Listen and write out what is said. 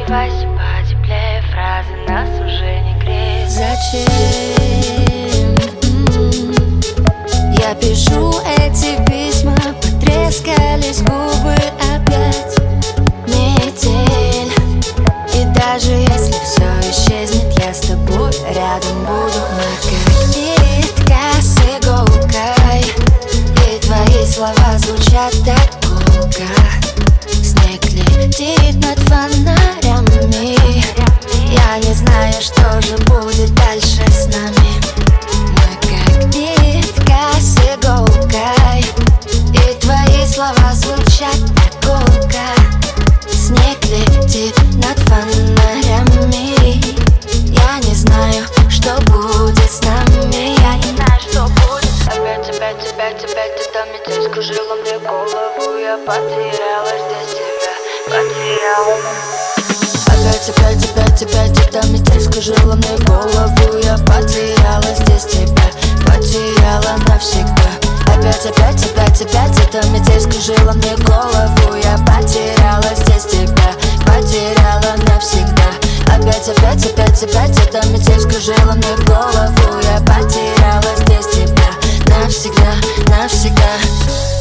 Одевайся потеплее, фразы нас уже не греют. Зачем я пишу эти письма? Потрескались губы опять. Метель. И даже если все исчезнет, я с тобой рядом буду. Мы как нитка с иголкой, и твои слова звучат так гулко. Снег летит над фонарями. Я не знаю, что же будет дальше с нами. Мы как нитка с иголкой, и твои слова звучат так гулко. Снег летит над фонарями. Я не знаю, что будет с нами. Я не знаю, что будет. Опять эта метель скружила мне голову. Я потеряла здесь тебя, потеряла. Опять эта метель скружила мне голову. Я потеряла здесь тебя, потеряла навсегда. Опять эта метель скружила мне голову. Я потеряла здесь тебя, потеряла навсегда. Опять эта метель скружила мне голову. Я потеряла здесь тебя навсегда, навсегда.